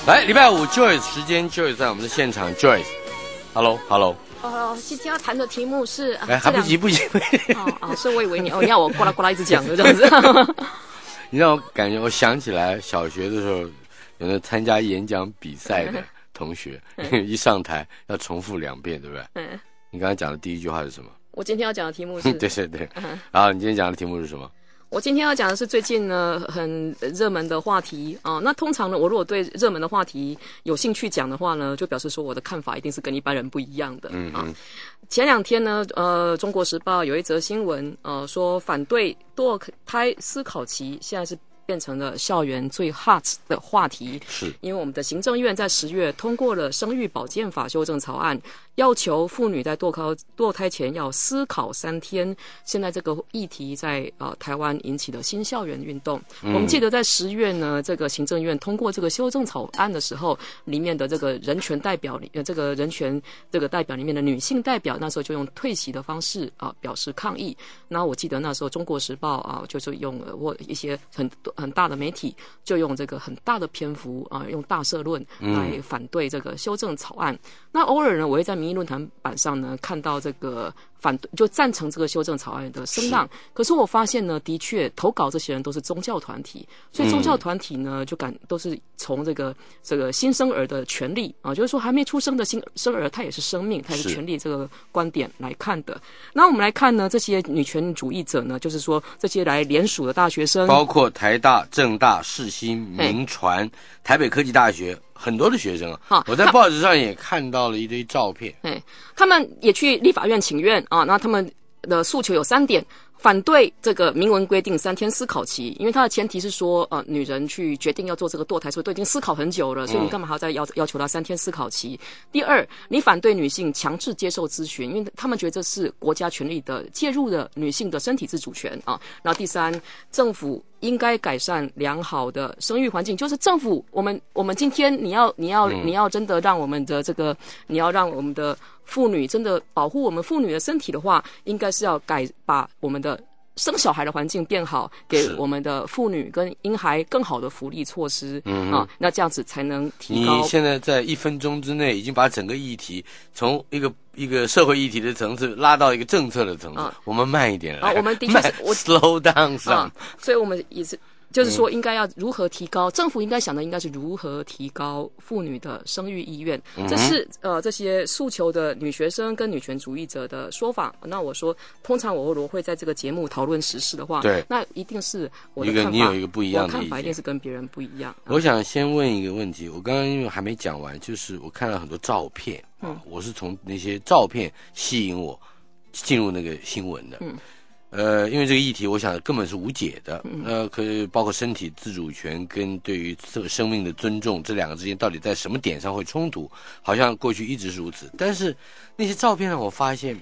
来，礼拜五 Joyce 时间 ，Joyce 在我们的现场 ，Joyce，Hello，Hello。 今天要谈的题目是， 还不急。 所以我以为你要我呱啦呱啦一直讲的这样子。 你让我感觉，我想起来小学的时候，有那参加演讲比赛的同学，一上台要重复2遍，对不对？你刚才讲的第一句话是什么？ 我今天要讲的题目是， 对。然后你今天讲的题目是什么？ 我今天要讲的是最近呢很热门的话题啊。那通常呢，我如果对热门的话题有兴趣讲的话呢，就表示说我的看法一定是跟一般人不一样的啊。前2天呢，中国时报有一则新闻，说反对堕胎思考期现在是变成了校园最 hot 的话题， 是因为我们的行政院在10月通过了生育保健法修正草案，要求妇女在堕胎前要思考3天。现在这个议题在台湾引起了新校园运动。我们记得在10月呢，这个行政院通过这个修正草案的时候，里面的这个人权代表这个人权这个代表里面的女性代表，那时候就用退席的方式表示抗议。那我记得那时候中国时报就是用或一些很大的媒体就用这个很大的篇幅用大社论来反对这个修正草案。那偶尔呢，我会在民意论坛版上呢看到这个反对就赞成这个修正草案的声浪。可是我发现呢，的确投稿这些人都是宗教团体，所以宗教团体呢都是从这个新生儿的权利就是说还没出生的新生儿，他也是生命，他也是权利这个观点来看的。那我们来看呢，这些女权主义者呢，就是说这些来联署的大学生， 包括台大、政大、世新、铭传、台北科技大学很多的学生我在报纸上也看到了一堆照片。 他们也去立法院请愿那他们的诉求有3点。反对这个明文规定3天思考期，因为它的前提是说，女人去决定要做这个堕胎，所以都已经思考很久了，所以你干嘛还要再要求她3天思考期？第二，你反对女性强制接受咨询，因为他们觉得这是国家权力的介入的女性的身体自主权然后第三，政府应该改善良好的生育环境，就是政府，我们今天你要真的让我们的你要让我们的妇女真的保护我们妇女的身体的话，应该是要把我们的生小孩的环境变好，给我们的妇女跟婴孩更好的福利措施那这样子才能提高。 你现在在1分钟之内已经把整个议题从一个社会议题的层次拉到一个政策的层次我们慢一点来我们的确是 slow down 上所以我们也是就是说应该要如何提高，政府应该想的应该是如何提高妇女的生育意愿。这是这些诉求的女学生跟女权主义者的说法。那我说通常我如果会在这个节目讨论时事的话， 对， 那一定是我的看法， 你有一个不一样的意见， 我看法一定是跟别人不一样。 我想先问一个问题，我刚刚因为还没讲完，就是我看到很多照片我是从那些照片吸引我进入那个新闻的因为这个议题我想根本是无解的可以包括身体自主权跟对于这个生命的尊重，这2个之间到底在什么点上会冲突，好像过去一直是如此。但是那些照片让我发现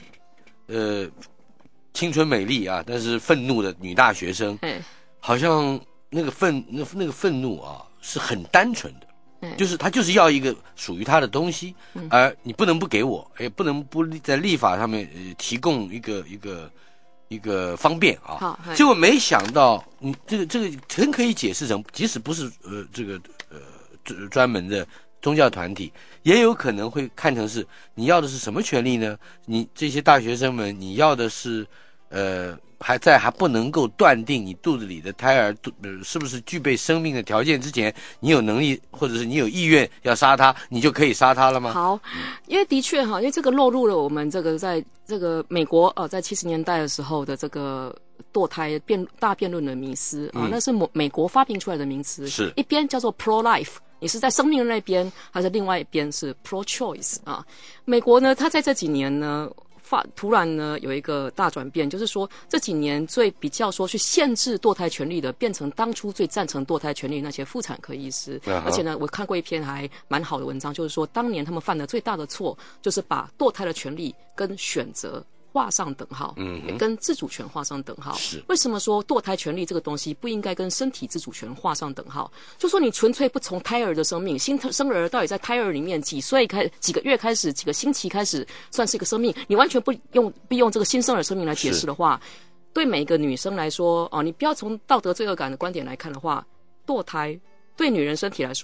青春美丽但是愤怒的女大学生好像那个愤怒是很单纯的，就是他就是要一个属于他的东西而你不能不给我，也不能不在立法上面提供一个方便结果没想到你这个很可以解释成，即使不是专门的宗教团体，也有可能会看成是你要的是什么权利呢？你这些大学生们，你要的是还不能够断定你肚子里的胎儿是不是具备生命的条件之前，你有能力或者是你有意愿要杀他，你就可以杀他了吗？ 好，因为的确因为这个落入了我们这个在这个美国在70年代的时候的这个堕胎大辩论的迷思那是美国发明出来的名词， 是一边叫做 pro life， 你是在生命的那边，还是另外一边是 pro choice 美国呢，它在这几年呢突然呢有一个大转变，就是说这几年比较说去限制堕胎权利的，变成当初最赞成堕胎权利的那些妇产科医师而且呢我看过一篇还蛮好的文章，就是说当年他们犯的最大的错就是把堕胎的权利跟选择画上等号跟自主权画上等号。为什么说堕胎权利这个东西不应该跟身体自主权画上等号？就说你纯粹不从胎儿的生命，新生儿到底在胎儿里面几个月开始，几个星期开始算是一个生命，你完全不用这个新生儿生命来解释的话，对每一个女生来说你不要从道德罪恶感的观点来看的话，堕胎对女人身体来说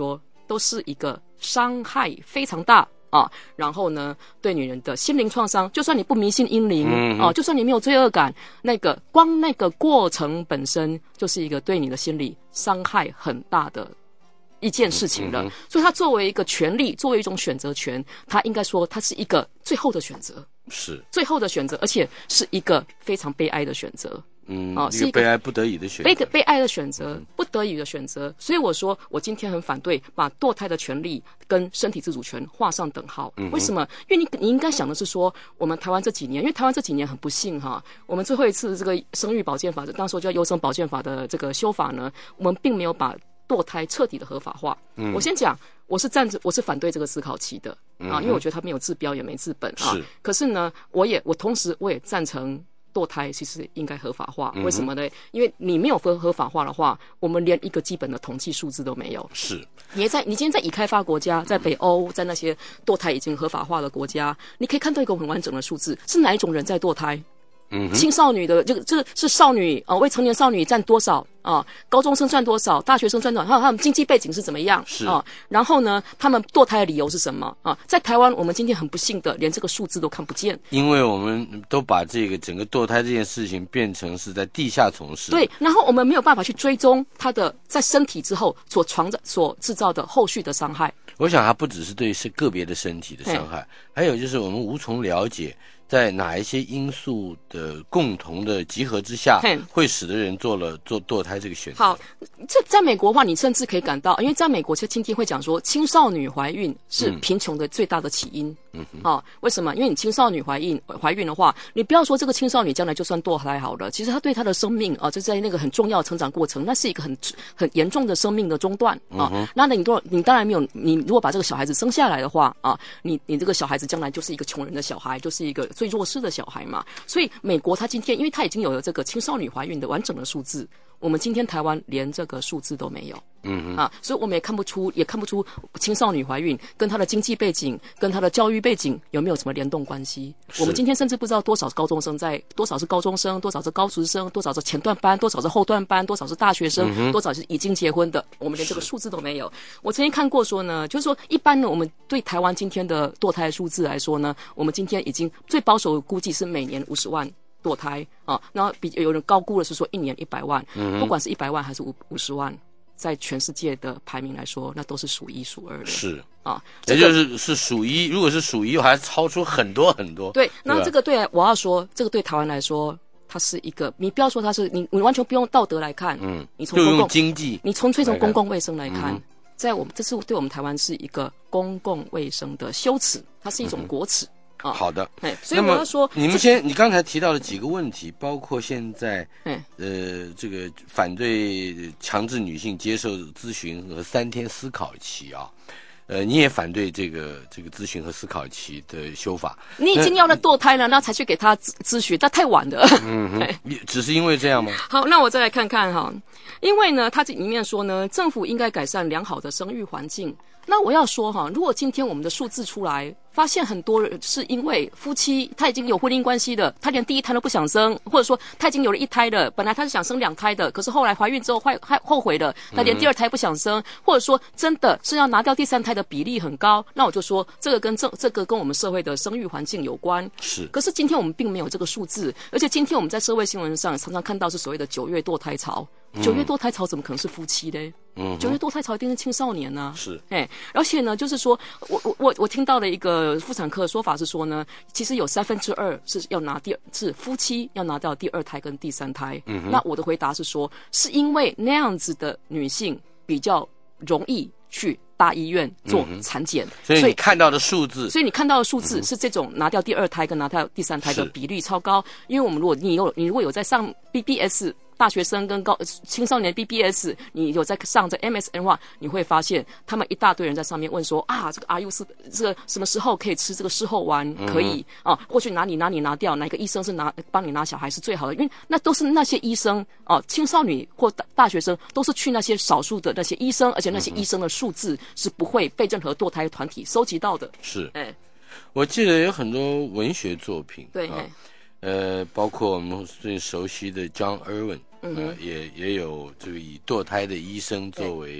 都是一个伤害非常大啊，然后呢，对女人的心灵创伤，就算你不迷信阴灵就算你没有罪恶感，光那个过程本身就是一个对你的心理伤害很大的一件事情了。所以它作为一个权利，作为一种选择权，它应该说它是一个最后的选择， 是最后的选择，而且是一个非常悲哀的选择。 是一个悲哀不得已的选择， 悲哀的选择，不得已的选择。所以我说，我今天很反对把堕胎的权利跟身体自主权画上等号。为什么？因为你应该想的是说，我们台湾这几年，因为台湾这几年很不幸我们最后一次这个生育保健法，当时叫优生保健法的这个修法呢，我们并没有把堕胎彻底的合法化。我先讲，我是反对这个思考期的因为我觉得它没有治标也没治本可是呢，我同时也赞成堕胎其实应该合法化。为什么呢？因为你没有合法化的话，我们连一个基本的统计数字都没有。 是你今天在已开发国家，在北欧，在那些堕胎已经合法化的国家，你可以看到一个很完整的数字，是哪一种人在堕胎。青少女的这是少女未成年少女占多少高中生占多少，大学生占多少，还有他们经济背景是怎么样然后呢，他们堕胎的理由是什么在台湾，我们今天很不幸的连这个数字都看不见， 因为我们都把这个整个堕胎这件事情变成是在地下从事。 对，然后我们没有办法去追踪他的在身体之后所制造的后续的伤害。 我想它不只是对是个别的身体的伤害，还有就是我们无从了解在哪一些因素的共同的集合之下，会使得人做堕胎这个选择。 好，这在美国的话，你甚至可以感到，因为在美国，其实今天会讲说，青少女怀孕是贫穷的最大的起因。为什么？因为你青少女怀孕的话，你不要说这个青少女将来就算堕胎好了，其实她对她的生命就在那个很重要的成长过程，那是一个很严重的生命的中断那你当然没有，你如果把这个小孩子生下来的话你这个小孩子将来就是一个穷人的小孩，就是一个最弱势的小孩嘛。所以美国他今天，因为他已经有了这个青少女怀孕的完整的数字，我们今天台湾连这个数字都没有。所以我们也看不出青少女怀孕跟她的经济背景跟她的教育背景有没有什么联动关系。我们今天甚至不知道多少高中生多少是高中生，多少是高职生，多少是前段班，多少是后段班，多少是大学生多少是已经结婚的，我们连这个数字都没有。我曾经看过说呢，就是说一般呢，我们对台湾今天的堕胎数字来说呢，我们今天已经最保守的估计是每年50万堕胎那有人高估的是说一年100万不管是100万还是50万，在全世界的排名来说，那都是数一数二的。 是也就是数一，如果是数一，还超出很多很多。 对，那这个我要说，这个对台湾来说，它是一个，你不要说它是你完全不用道德来看，你从就用经济， 你纯粹从公共卫生来看，这是对我们台湾是一个公共卫生的羞耻，它是一种国耻。 好的， 所以我要说， 你刚才提到了几个问题，包括现在这个反对强制女性接受咨询和3天思考期你也反对这个咨询和思考期的修法。 你已经要了堕胎了，那才去给他咨询，那太晚了。 只是因为这样吗？ 好，那我再来看看因为呢，它这里面说呢，政府应该改善良好的生育环境。那我要说如果今天我们的数字出来，发现很多人是因为夫妻他已经有婚姻关系的，他连第1胎都不想生，或者说他已经有了1胎的，本来他是想生2胎的，可是后来怀孕之后后悔了，他连第2胎不想生，或者说真的是要拿掉第3胎的比例很高，那我就说这个跟我们社会的生育环境有关。 是， 可是今天我们并没有这个数字，而且今天我们在社会新闻上常常看到是所谓的9月堕胎潮。9月堕胎潮怎么可能是夫妻呢？9月堕胎潮一定是青少年呢。 是， 而且呢，就是说我听到了一个妇产科的说法是说呢，其实有2/3是要是夫妻要拿掉第2胎跟第3胎。那我的回答是说，是因为那样子的女性比较容易去大医院做产检， 所以你看到的数字， 是这种拿掉第2胎跟拿掉第3胎的比率超高。因为我们你如果有在上 BBS。大学生跟青少年 BBS， 你有在上这 MSN 的话，你会发现他们一大堆人在上面问说这个 RU 是这个什么时候可以吃这个事后丸，可以或许哪里拿掉，哪个医生是帮你拿小孩是最好的，因为那都是那些医生青少女或大学生都是去那些少数的那些医生，而且那些医生的数字是不会被任何堕胎团体收集到的。 是，我记得有很多文学作品， 对。 包括我们最熟悉的 John Irwin，也有这个以堕胎的医生作为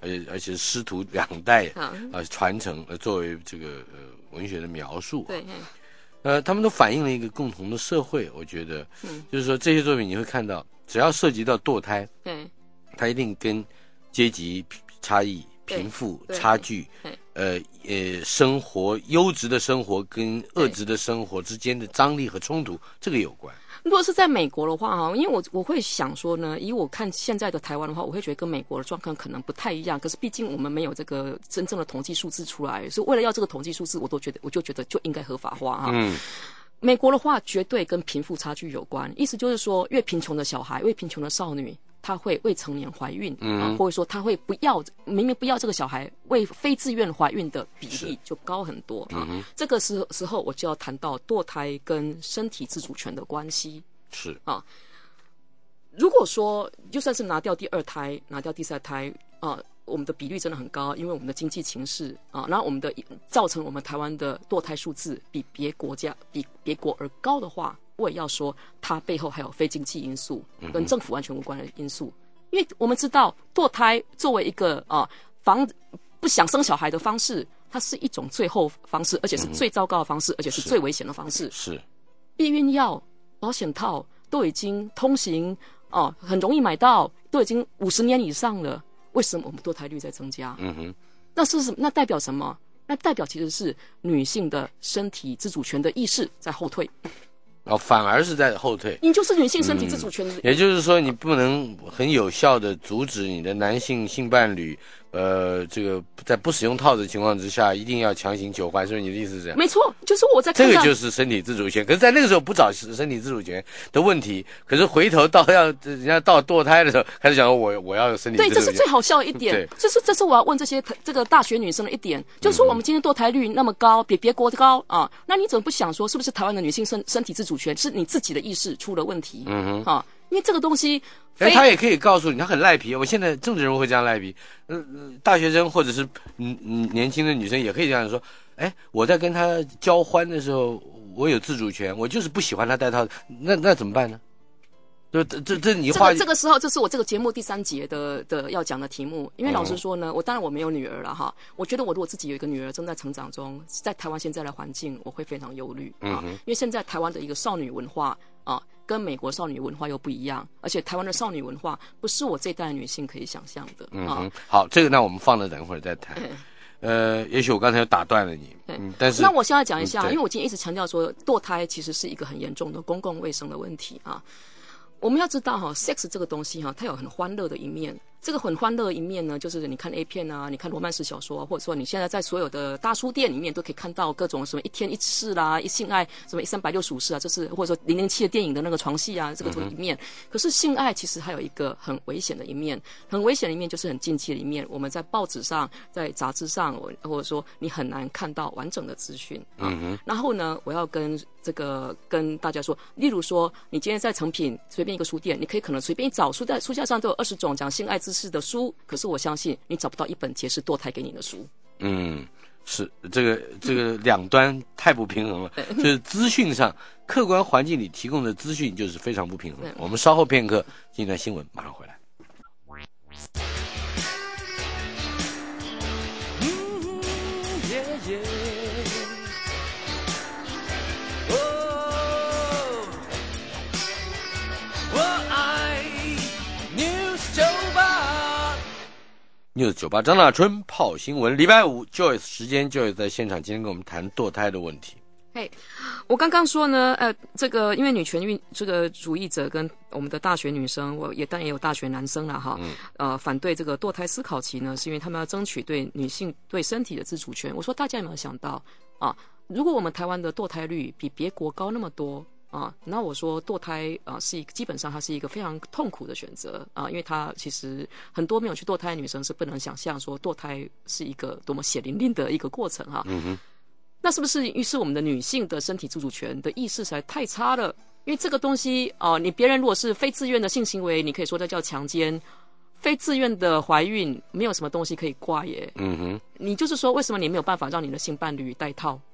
而且师徒2代传承，作为这个文学的描述。 对。 他们都反映了一个共同的社会，我觉得，就是说这些作品你会看到，只要涉及到堕胎，它一定跟阶级差异、贫富差距，生活优质的生活跟恶质的生活之间的张力和冲突，这个有关。 如果是在美国的话，因为我会想说呢，以我看现在的台湾的话，我会觉得跟美国的状况可能不太一样。可是毕竟我们没有这个真正的统计数字出来，所以为了要这个统计数字，我就觉得就应该合法化哈。美国的话绝对跟贫富差距有关，意思就是说，越贫穷的小孩，越贫穷的少女，她会未成年怀孕，或者说她会明明不要这个小孩，为非自愿怀孕的比例就高很多啊。这个时候我就要谈到堕胎跟身体自主权的关系。 是啊，如果说就算是拿掉第2胎、拿掉第3胎我们的比率真的很高，因为我们的经济情势然后我们的造成我们台湾的堕胎数字比别国而高的话，我也要说它背后还有非经济因素跟政府完全无关的因素。因为我们知道堕胎作为一个不想生小孩的方式，它是一种最后方式，而且是最糟糕的方式，而且是最危险的方式。 是避孕药、保险套都已经通行很容易买到，都已经50年以上了。为什么我们堕胎率在增加？那代表什么？那代表其实是女性的身体自主权的意识在后退。 反而是在后退。 你就是女性身体自主权也就是说，你不能很有效的阻止你的男性性伴侣，这个在不使用套子的情况之下，一定要强行求欢，是不是你的意思是这样？ 没错，就是我在看这个就是身体自主权。可是，在那个时候不找身体自主权的问题，可是回头到人家到堕胎的时候，开始讲我要身体自主权。 对，这是最好笑的一点。这是我要问这个大学女生的一点，就是说我们今天堕胎率那么高，比别国高那你怎么不想说，是不是台湾的女性身体自主权是你自己的意识出了问题？因为这个东西， 他也可以告诉你，他很赖皮。我现在政治人物会这样赖皮，大学生或者是年轻的女生也可以这样说。我在跟他交欢的时候，我有自主权，我就是不喜欢他戴套，那怎么办呢？这你话这个时候，这是我这个节目第3节的要讲的题目。因为老实说呢，当然我没有女儿了哈。我觉得我如果自己有一个女儿正在成长中，在台湾现在的环境，我会非常忧虑因为现在台湾的一个少女文化跟美国少女文化又不一样，而且台湾的少女文化不是我这一代女性可以想象的好，这个那我们放着等会儿再谈。也许我刚才又打断了你，但是那我现在讲一下，因为我今天一直强调说，堕胎其实是一个很严重的公共卫生的问题我们要知道sex 这个东西它有很欢乐的一面。这个很欢乐的一面呢，就是你看 A 片你看罗曼史小说或者说你现在在所有的大书店里面都可以看到各种什么一天一次啦、一性爱什么365次这是或者说007的电影的那个床戏这个一面。可是性爱其实还有一个很危险的一面，很危险的一面就是很禁忌的一面。我们在报纸上、在杂志上，或者说你很难看到完整的资讯然后呢，我要跟大家说，例如说，你今天在成品随便一个书店，你可以可能随便一找书架上都有20种讲性爱知识的书，可是我相信你找不到一本解释堕胎给你的书。 是这个两端太不平衡了，就是资讯上客观环境里提供的资讯就是非常不平衡。我们稍后片刻进一段新闻，马上回来。News 98张大春泡新闻，礼拜5 Joyce 时间 Joyce 在现场，今天跟我们谈堕胎的问题。 我刚刚说呢，因为女权这个主义者跟我们的大学女生，当然也有大学男生啦反对这个堕胎思考期呢，是因为他们要争取对女性对身体的自主权。我说大家有没有想到如果我们台湾的堕胎率比别国高那么多那我说堕胎基本上它是一个非常痛苦的选择因为它其实很多没有去堕胎的女生是不能想象说堕胎是一个多么血淋淋的一个过程那是不是于是我们的女性的身体自主权的意识实在太差了？因为这个东西你别人如果是非自愿的性行为，你可以说这叫强奸；非自愿的怀孕，没有什么东西可以挂耶。你就是说，为什么你没有办法让你的性伴侣戴套？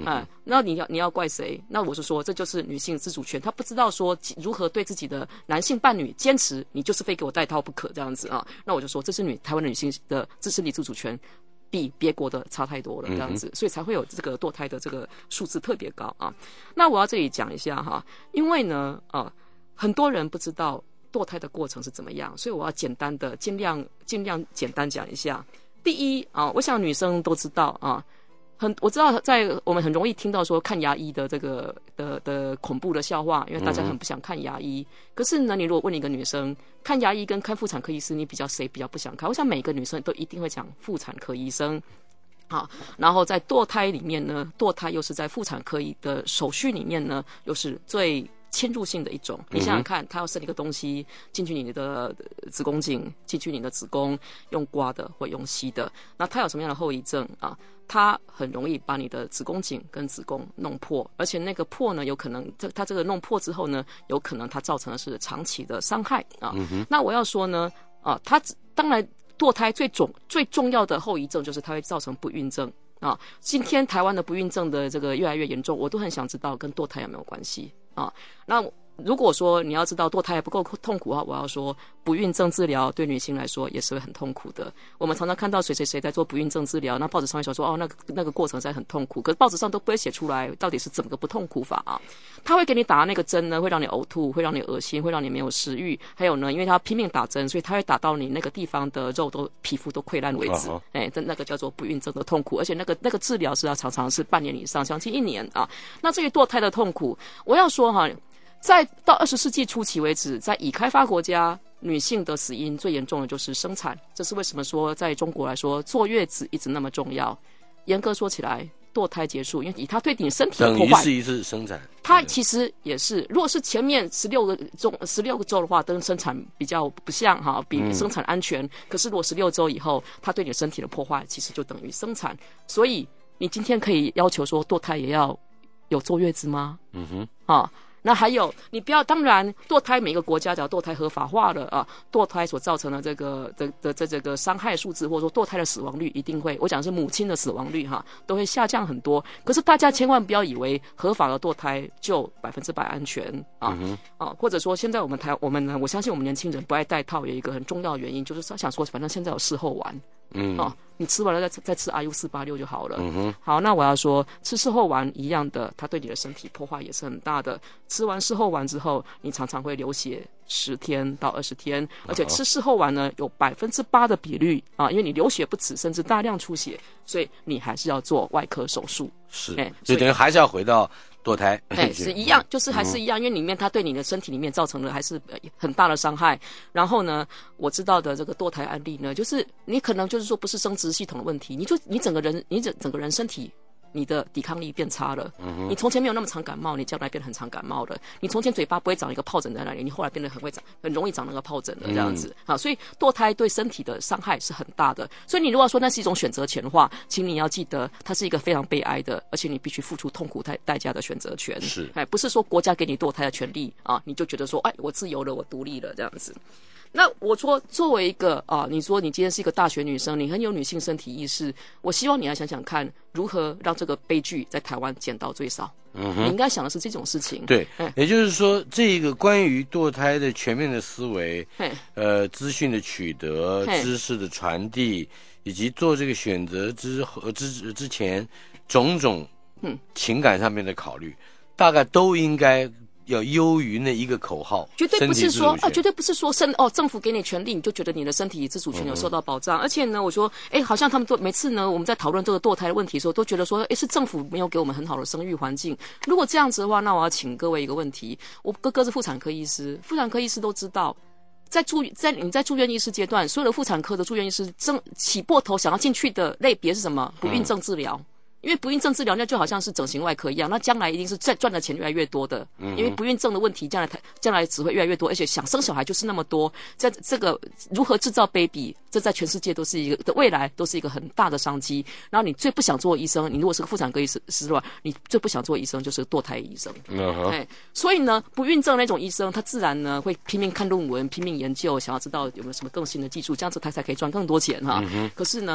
那你要怪谁？那我是说，这就是女性自主权，她不知道说如何对自己的男性伴侣坚持，你就是非给我戴套不可这样子啊。那我就说，这是台湾的女性的自身体自主权比别国的差太多了这样子，所以才会有这个堕胎的这个数字特别高啊。那我要这里讲一下哈，因为呢很多人不知道堕胎的过程是怎么样，所以我要尽量简单讲一下。第一我想女生都知道我知道我们很容易听到说看牙医的这个的恐怖的笑话，因为大家很不想看牙医。可是呢，你如果问一个女生看牙医跟看妇产科医师，你谁比较不想看？我想每个女生都一定会讲妇产科医生。然后在堕胎里面呢，堕胎又是在妇产科的手续里面呢，又是最侵入性的一种。你想想看，他要生一个东西进去你的子宫颈，进去你的子宫，用刮的或用吸的，那他有什么样的后遗症它很容易把你的子宫颈跟子宫弄破，而且那个破呢，有可能它这个弄破之后呢，有可能它造成的是长期的伤害那我要说呢它当然堕胎最重要的后遗症就是它会造成不孕症今天台湾的不孕症的这个越来越严重，我都很想知道跟堕胎有没有关系那如果说你要知道堕胎还不够痛苦的话，我要说不孕症治疗对女性来说也是会很痛苦的。我们常常看到谁在做不孕症治疗，那报纸上会说那个过程在很痛苦，可是报纸上都不会写出来到底是怎么个不痛苦法他会给你打那个针呢，会让你呕吐，会让你恶心，会让你没有食欲，还有呢，因为他拼命打针，所以他会打到你那个地方的皮肤都溃烂为止那个叫做不孕症的痛苦，而且那个治疗是要常常是半年以上，将近1年那至于堕胎的痛苦，我要说到20世纪初期为止，在已开发国家，女性的死因最严重的就是生产。这是为什么说在中国来说，坐月子一直那么重要。严格说起来，堕胎结束，因为以它对你身体的破坏， 等于是一次生产。 它其实也是，如果是前面16个周的话，跟生产比较不像比生产安全。可是如果16周以后，它对你身体的破坏，其实就等于生产。所以你今天可以要求说堕胎也要有坐月子吗？那还有，你不要，当然，堕胎每个国家只要堕胎合法化了堕胎所造成的这个伤害数字，或者说堕胎的死亡率一定会，我讲的是母亲的死亡率都会下降很多。可是大家千万不要以为合法的堕胎就100%安全或者说现在我们呢，我相信我们年轻人不爱戴套有一个很重要的原因，就是想说反正现在有事后丸你吃完了再吃 RU486 就好了好，那我要说吃事后丸一样的，它对你的身体破坏也是很大的。吃完事后丸之后，你常常会流血10天到20天，而且吃事后丸呢有8%的比率因为你流血不止，甚至大量出血，所以你还是要做外科手术。 是所以等于还是要回到堕胎是一样，就是还是一样因为里面它对你的身体里面造成了还是很大的伤害。然后呢，我知道的这个堕胎案例呢，就是你可能就是说不是生殖系统的问题，你整个人身体你的抵抗力变差了你从前没有那么常感冒，你将来变得很常感冒了。你从前嘴巴不会长一个疱疹在那里，你后来变得很容易长那个疱疹了这样子所以堕胎对身体的伤害是很大的。所以你如果说那是一种选择权的话，请你要记得它是一个非常悲哀的，而且你必须付出痛苦代价的选择权。 是不是说国家给你堕胎的权利你就觉得说我自由了，我独立了这样子。那我说作为一个你说你今天是一个大学女生，你很有女性身体意识，我希望你来想想看如何让这个悲剧在台湾减到最少你应该想的是这种事情。 对也就是说这个关于堕胎的全面的思维资讯的取得，知识的传递，以及做这个选择之前种种情感上面的考虑，大概都应该要优于那一个口号， 绝对不是说政府给你权利，你就觉得你的身体自主权有受到保障。而且呢，我说好像他们每次呢我们在讨论这个堕胎的问题的时候，都觉得说是政府没有给我们很好的生育环境。如果这样子的话，那我要请各位一个问题，我哥哥是妇产科医师，妇产科医师都知道你在住院医师阶段，所有的妇产科的住院医师起破头想要进去的类别是什么？不孕症治疗因为不孕症治疗那就好像是整形外科一样，那将来一定是赚的钱越来越多的因为不孕症的问题将来只会越来越多，而且想生小孩就是那么多，在这个如何制造 baby， 这在全世界都是一个未来都是一个很大的商机。然后你最不想做医生，你如果是个妇产科医师的话，你最不想做医生就是堕胎医生所以呢不孕症那种医生他自然呢会拼命看论文，拼命研究，想要知道有没有什么更新的技术，这样子他才可以赚更多钱可是呢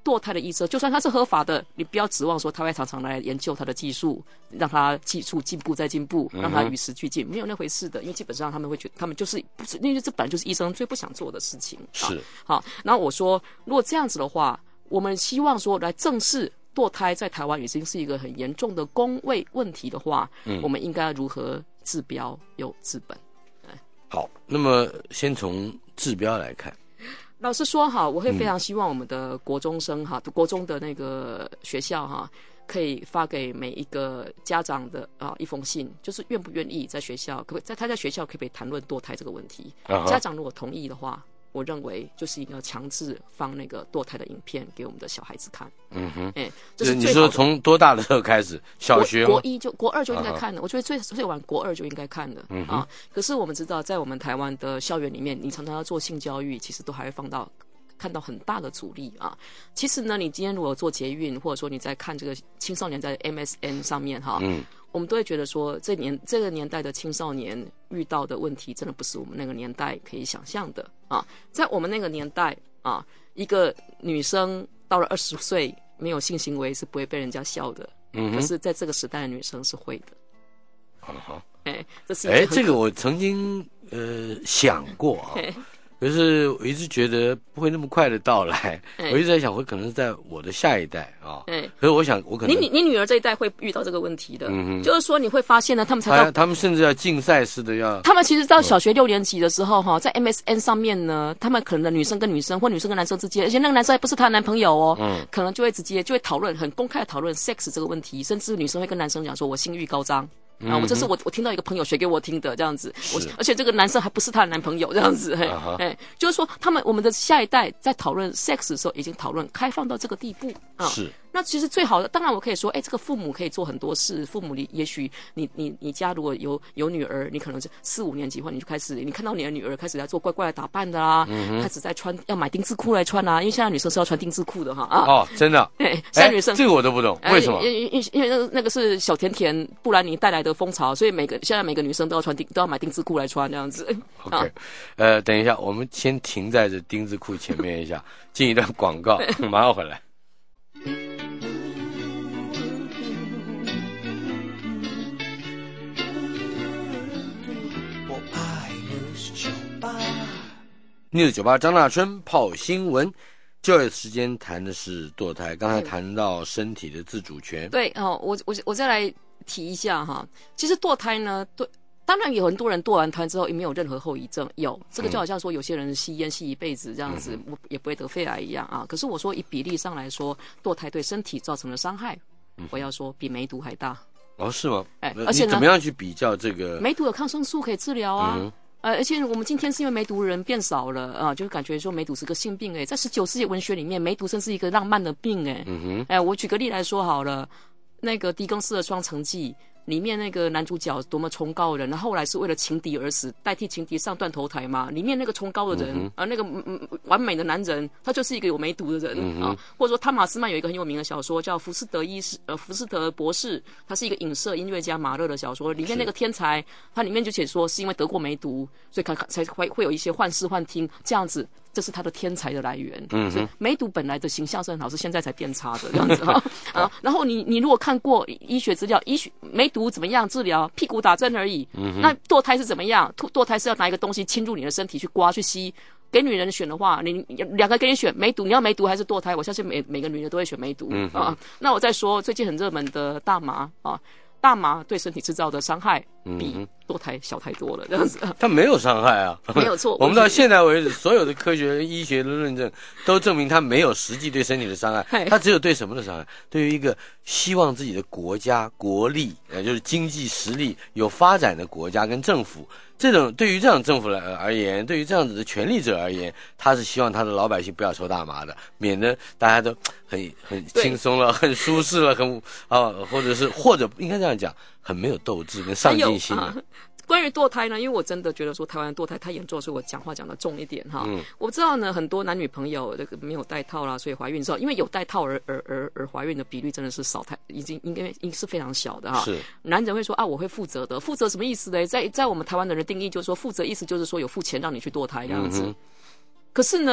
堕胎的医生，就算他是合法的，你不要指望说他会常常来研究他的技术，让他技术进步再进步，让他与时俱进，没有那回事的。因为基本上他们会觉得，他们就是不是，因为这本来就是医生最不想做的事情。 是好，然后我说，如果这样子的话，我们希望说来正视堕胎在台湾已经是一个很严重的公卫问题的话，我们应该如何治标又治本？ 好，那么先从治标来看。 老实说哈，我会非常希望我们的国中生哈，国中的那个学校哈，可以发给每一个家长的一封信，就是愿不愿意在学校，可不可以在学校可不可以谈论堕胎这个问题？家长如果同意的话，我认为就是一个强制放那个堕胎的影片给我们的小孩子看。就是你说从多大的时候开始？小学国一就国二就应该看了，我觉得最晚国二就应该看了。可是我们知道，在我们台湾的校园里面，你常常要做性教育，其实都还会看到很大的阻力啊。其实呢，你今天如果做捷运，或者说你在看这个青少年在 MSN 上面哈，我们都会觉得说，这个年代的青少年遇到的问题，真的不是我们那个年代可以想象的啊。在我们那个年代啊，一个女生到了20岁没有性行为是不会被人家笑的，可是在这个时代的女生是会的。这是这个我曾经想过啊。可是我一直觉得不会那么快的到来，我一直在想会可能是在我的下一代啊。可是我想我可能你女儿这一代会遇到这个问题的，就是说你会发现呢，他们甚至要竞赛式的要， 他们其实到小学6年级的时候哈，在 MSN 上面呢，他们可能女生跟女生或女生跟男生之间，而且那个男生还不是她的男朋友哦，可能就会直接讨论很公开的讨论 sex 这个问题，甚至女生会跟男生讲说我性欲高涨。这是我听到一个朋友学给我听的这样子，而且这个男生还不是她的男朋友这样子，就是说我们的下一代在讨论 sex 的时候已经讨论开放到这个地步啊。 是。 那其实最好的，当然我可以说，这个父母可以做很多事。父母也许你家如果有女儿，你可能是4、5年级的话，你就开始，你看到你的女儿开始在做怪怪的打扮的啦，开始在要买丁字裤来穿啦，因为现在女生是要穿丁字裤的哈。 真的。 现在女生这个我都不懂，为什么？ 因为那个是小甜甜布兰妮带来的风潮，所以现在每个女生都要买丁字裤来穿这样子。 OK，等一下，我们先停在这丁字裤前面一下，进一段广告，马上回来。News98张大春泡新闻，这时间谈的是堕胎，刚才谈到身体的自主权。 对我再来提一下哈，其实堕胎呢，当然有很多人堕完胎之后也没有任何后遗症，这个就好像说有些人吸烟吸一辈子这样子，也不会得肺癌一样啊。可是我说以比例上来说，堕胎对身体造成的伤害，我要说比梅毒还大。 是吗？ 而且呢， 你怎么样去比较这个？ 梅毒有抗生素可以治疗啊。而且我们今天是因为梅毒人变少了啊，就感觉说梅毒是个性病在19世纪文学里面，梅毒真是一个浪漫的病我举个例来说好了，那个狄更斯的《双城记》里面那个男主角多么崇高的人，然后后来是为了情敌而死，代替情敌上断头台嘛。里面那个崇高的人，那个完美的男人，他就是一个有梅毒的人啊。或者说汤马斯曼有一个很有名的小说叫福斯特博士，他是一个影射音乐家马勒的小说，里面那个天才，他里面就写说是因为得过梅毒，所以才会有一些幻视幻听这样子。这是他的天才的来源。所以梅毒本来的形象是很好，是现在才变差的这样子然后你如果看过医学资料，梅毒怎么样治疗？屁股打针而已。那堕胎是怎么样？堕胎是要拿一个东西侵入你的身体去刮去吸。给女人选的话，你2个给你选梅毒，你要梅毒还是堕胎？我相信每个女人都会选梅毒那我再说最近很热门的大麻大麻对身体制造的伤害比堕胎小太多了，这样子。 它没有伤害啊， 没有错。 我们到现在为止，所有的科学医学的论证都证明它没有实际对身体的伤害，它只有对什么的伤害？对于一个希望自己的国家国力，就是经济实力有发展的国家跟政府，对于这样政府而言，对于这样子的权力者而言，他是希望他的老百姓不要抽大麻的，免得大家都很轻松了，很舒适了，或者应该这样讲，很没有斗志跟上进心了。 关于堕胎呢，因为我真的觉得说台湾堕胎太严重，所以我讲话讲得重一点我知道呢，很多男女朋友这个没有戴套啦，所以怀孕之后，因为有戴套而怀孕的比率真的是少，已经是非常小的是男人会说我会负责的，负责什么意思呢？在我们台湾的人定义就是说，负责意思就是说有付钱让你去堕胎这样子。可是呢，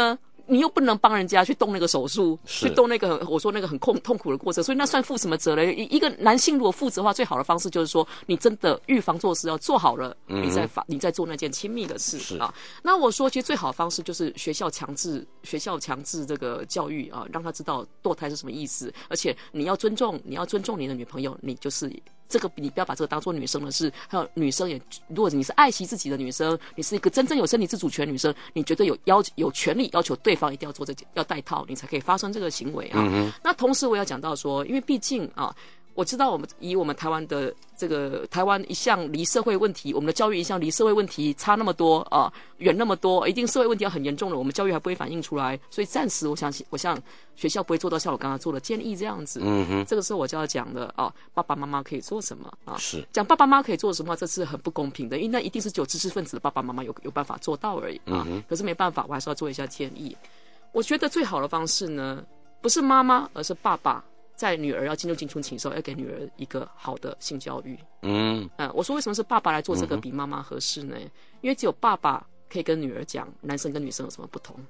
你又不能帮人家去动那个手术，去动那个我说那个很痛苦的过程，所以那算负什么责任？一个男性如果负责的话，最好的方式就是说，你真的预防措施要做好了，你再做那件亲密的事啊。那我说，其实最好的方式就是学校强制这个教育啊，让他知道堕胎是什么意思，而且你要尊重你的女朋友，你就是这个，你不要把这个当做女生的事。还有女生也，如果你是爱惜自己的女生，你是一个真正有身体自主权的女生，你绝对有权利要求对方一定要做要戴套，你才可以发生这个行为啊。那同时我要讲到说，因为毕竟啊，我知道以我们台湾的这个台湾一向离社会问题，我们的教育一向离社会问题差那么多啊，远那么多，一定社会问题要很严重了，我们教育还不会反映出来，所以暂时我想学校不会做到像我刚刚做的建议这样子。这个时候我就要讲了啊，爸爸妈妈可以做什么啊？是讲爸爸妈妈可以做什么，这是很不公平的，因为那一定是只有知识分子的爸爸妈妈有办法做到而已啊。可是没办法，我还是要做一下建议。我觉得最好的方式呢，不是妈妈，而是爸爸。在女儿要进入青春期的时候，要给女儿一个好的性教育。我说为什么是爸爸来做这个比妈妈合适呢？因为只有爸爸可以跟女儿讲男生跟女生有什么不同。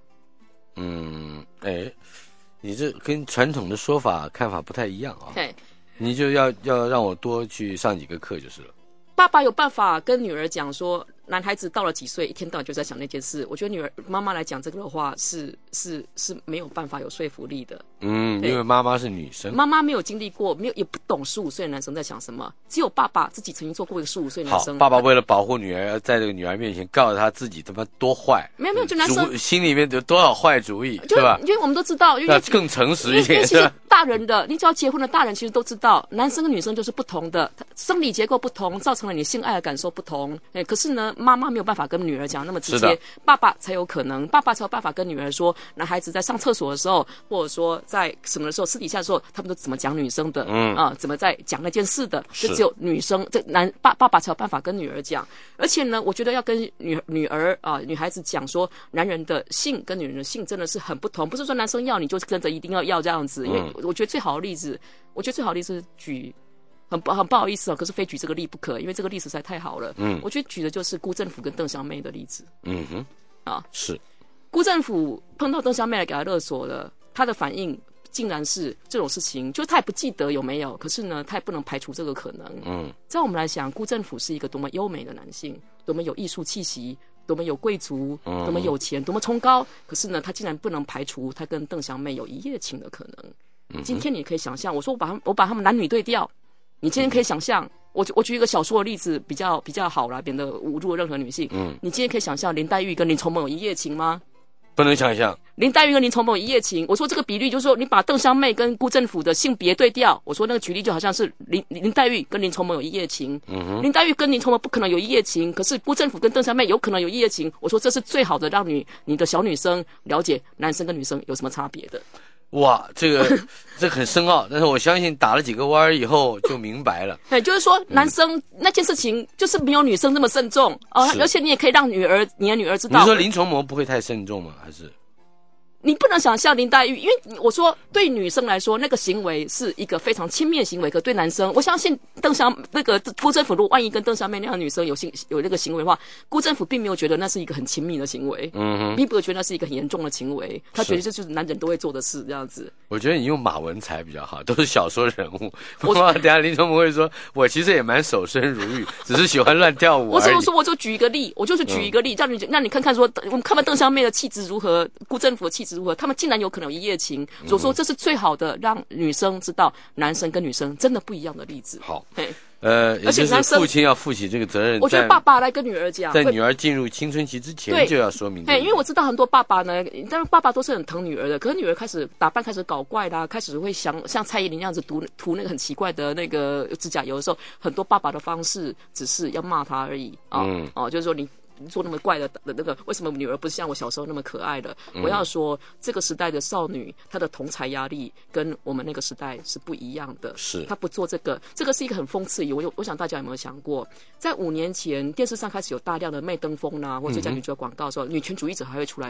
你这跟传统的说法看法不太一样啊。你就要让我多去上几个课就是了。 爸爸有办法跟女儿讲说，男孩子到了几岁，一天到晚就在想那件事。我觉得妈妈来讲这个的话，是没有办法有说服力的。 因为妈妈是女生， 妈妈没有经历过，也不懂15岁的男生在想什么。只有爸爸自己曾经做过一个15岁的男生。 好，爸爸为了保护女儿，在这个女儿面前告诉她自己他妈多坏。 没有，就男生心里面有多少坏主意，对吧？ 因为我们都知道， 要更诚实一点。 因为其实大人的，你只要结婚的大人其实都知道，男生跟女生就是不同的，生理结构不同，造成了你性爱的感受不同。可是呢，妈妈没有办法跟女儿讲那么直接，爸爸才有办法跟女儿说，男孩子在上厕所的时候，或者说在什么的时候，私底下的时候，他们都怎么讲女生的，怎么在讲那件事的，就只有女生爸爸才有办法跟女儿讲。而且呢，我觉得要跟女儿女孩子讲说，男人的性跟女人的性真的是很不同，不是说男生要你就跟着一定要这样子。因为我觉得最好的例子举。很不好意思可是非举这个例不可，因为这个例子实在太好了。我觉得举的就是辜振甫跟邓香妹的例子。 是辜振甫碰到邓香妹来给他勒索了，他的反应竟然是这种事情，就他也不记得有没有，可是呢，他也不能排除这个可能。在我们来想，辜振甫是一个多么优美的男性，多么有艺术气息，多么有贵族，多么有钱，多么崇高，可是呢，他竟然不能排除他跟邓香妹有一夜情的可能。今天你可以想象，我说我把他们男女对调。你今天可以想象，我举一个小说的例子比较好啦，免得侮辱任何女性。你今天可以想象林黛玉跟林从某有一夜情吗？ 不能想象。 林黛玉跟林从某一夜情，我说这个比例就是说，你把邓香妹跟辜振甫的性别对调，我说那个举例就好像是林黛玉跟林从某有一夜情，林黛玉跟林从某不可能有一夜情，可是辜振甫跟邓香妹有可能有一夜情。我说这是最好的让你的小女生了解男生跟女生有什么差别的。 哇，这个很深奥，但是我相信打了几个弯以后就明白了。 对，就是说男生那件事情就是没有女生那么慎重而且你也可以让你的女儿知道。 你说林从某不会太慎重吗？还是？ 你不能想象林黛玉，因为我说对女生来说，那个行为是一个非常亲密的行为，可对男生，我相信辜振甫如果万一跟邓香妹那样的女生有那个行为的话，辜振甫并没有觉得那是一个很亲密的行为，并不会觉得那是一个很严重的行为，他觉得这就是男人都会做的事这样子。 我觉得你用马文才比较好，都是小说人物。等下林从某会说，我其实也蛮守身如玉，只是喜欢乱跳舞而已。 我就举一个例，让你看看说，我们看看邓香妹的气质如何，辜振甫的气质如何，他们竟然有可能有一夜情。所以说这是最好的让女生知道男生跟女生真的不一样的例子。 好，也就是父亲要负起这个责任。 我觉得爸爸来跟女儿讲， 在女儿进入青春期之前就要说明。 因为我知道很多爸爸呢，但是爸爸都是很疼女儿的，可是女儿开始打扮开始搞怪啦，开始会像蔡依林那样子涂那个很奇怪的那个指甲油的时候，很多爸爸的方式只是要骂他而已就是说你做那么怪的那个，为什么女儿不是像我小时候那么可爱的？我要说，这个时代的少女，她的同侪压力跟我们那个时代是不一样的。 是， 她不做这个是一个很讽刺的。我想大家有没有想过，在5年前电视上开始有大量的媚登风啦，或最佳女主角广告的时候，女权主义者还会出来骂。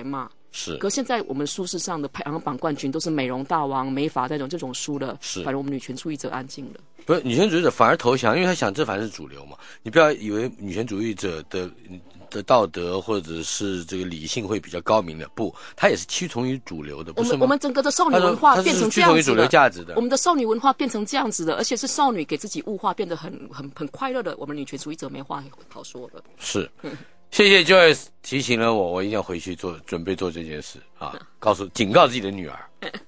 是。 可现在我们书市上的排行榜冠军都是美容大王、美发这种书了， 是。 反而我们女权主义者安静了。 不是女权主义者反而投降，因为他想这反正是主流嘛。你不要以为女权主义者的道德或者是这个理性会比较高明的，不，他也是屈从于主流的，不是吗？ 我们整个的少女文化变成这样子的， 屈从于主流价值的。 我们的少女文化变成这样子的，而且是少女给自己物化，变得很快乐的。我们女权主义者没话好说了。 是，谢谢 Joyce 提醒了我，我一定要回去准备做这件事啊，警告自己的女儿。